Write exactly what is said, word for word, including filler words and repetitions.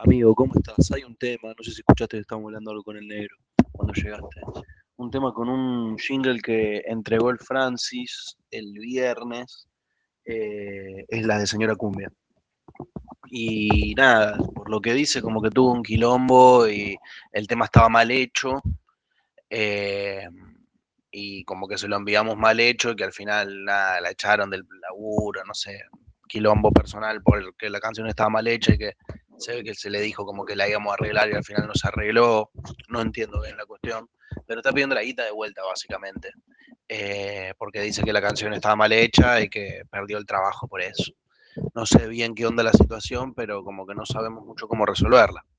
Amigo, ¿cómo estás? Hay un tema, no sé si escuchaste que estábamos hablando algo con el negro cuando llegaste. Un tema con un jingle que entregó el Francis el viernes, eh, es la de Señora Cumbia. Y nada, por lo que dice, como que tuvo un quilombo y el tema estaba mal hecho, eh, y como que se lo enviamos mal hecho y que al final nada, la echaron del laburo, no sé, quilombo personal porque la canción estaba mal hecha y que se ve que se le dijo como que la íbamos a arreglar y al final no se arregló, no entiendo bien la cuestión, pero está pidiendo la guita de vuelta básicamente, eh, porque dice que la canción estaba mal hecha y que perdió el trabajo por eso. No sé bien qué onda la situación, pero como que no sabemos mucho cómo resolverla.